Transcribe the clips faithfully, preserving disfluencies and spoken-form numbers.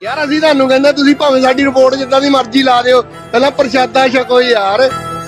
यार असीं तुहानूं कहंदे तुसीं भावें साडी रिपोर्ट जिद्दां दी मर्जी ला दिओ, पहलां प्रशादा छको यार।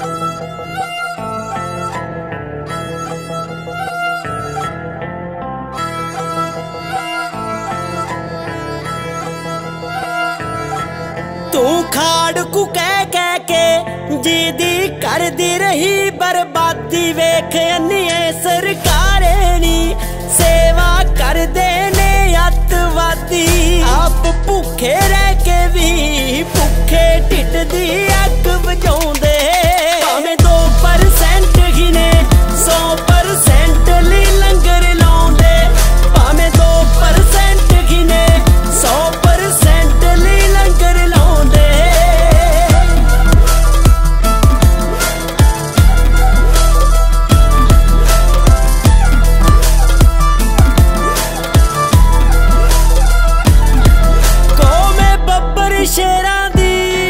तू खाड़ कू कह कह के जीदी कर दी रही बर्बादी, वेख अन्निए सरकारे नी सेवा कर देने अतवादी। आप भुखे रह के भी भुखे ढिड दी अग वजाउंदे, भावें दो परसेंट ही ने सौ परसेंट ली लंगर लाउंदे, भावें दो परसेंट ही ने सौ परसेंट ली लंगर लाउंदे। शेरां दी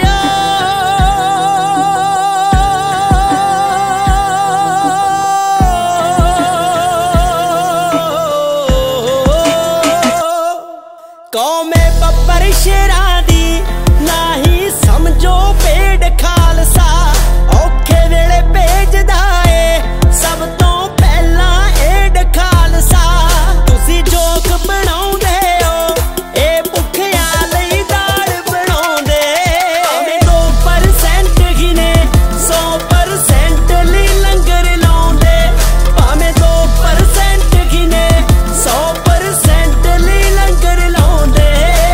कौमे बब्बर शेरां दी नाही समझो पेड़ खालसा, औखे वेले भेजदा ए सब तो पहला एड खालसा। तुसी जोक बनाउंदे हो ए भुखिया लई दाल बनाउंदे, भावें दो परसेंट ही ने सौ परसेंट ली लंगर लाउंदे, भावें दो परसेंट ही ने सौ परसेंट ली लंगर लाउंदे।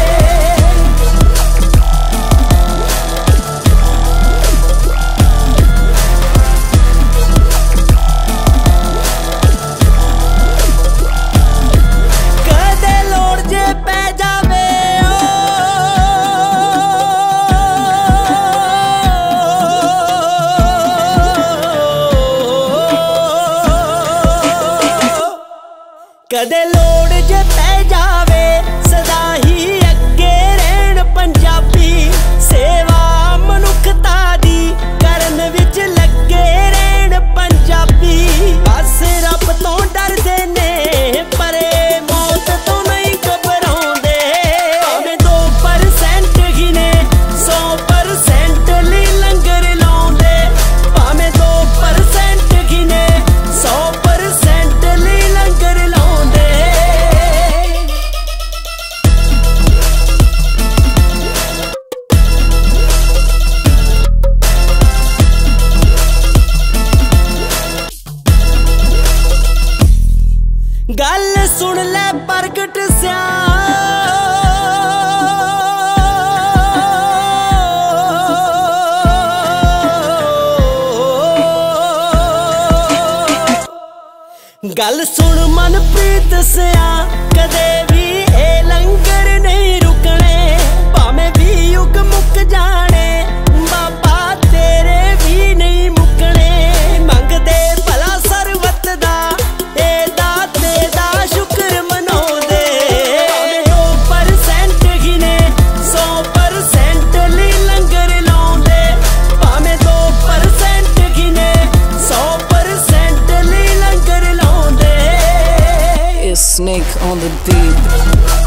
कदे लोड़ जे पै जावे कदे लोड़ जे पै जावे सदा ही अगे रहन पंजाबी, सेवा मनुखता दी करन विच लगे रहन पंजाबी। बस रब तो डरदे ने परे मौत तो नहीं घबराउंदे, भावें दो परसेंट ही ने सौ परसेंट ली लंगर लाउंदे, भावें दो परसेंट ही ने सौ परसेंट ली लंगर लाउंदे। गल सुन ले प्रगट सिया गल सुन मनप्रीत सिया, कदे भी ए लंगर नहीं रुकने, भावें भी युग मुक जाने बाबा तेरे भी नहीं मुकने। मंगदे भला सरबत दा ए दाते दा शुक्र मनाउंदे, भावें दो परसेंट ही ने सौ परसेंट ली लंगर लाउंदे, भावें दो परसेंट ही ने सौ परसेंट ली लंगर लाउंदे। It's Snake on the beat.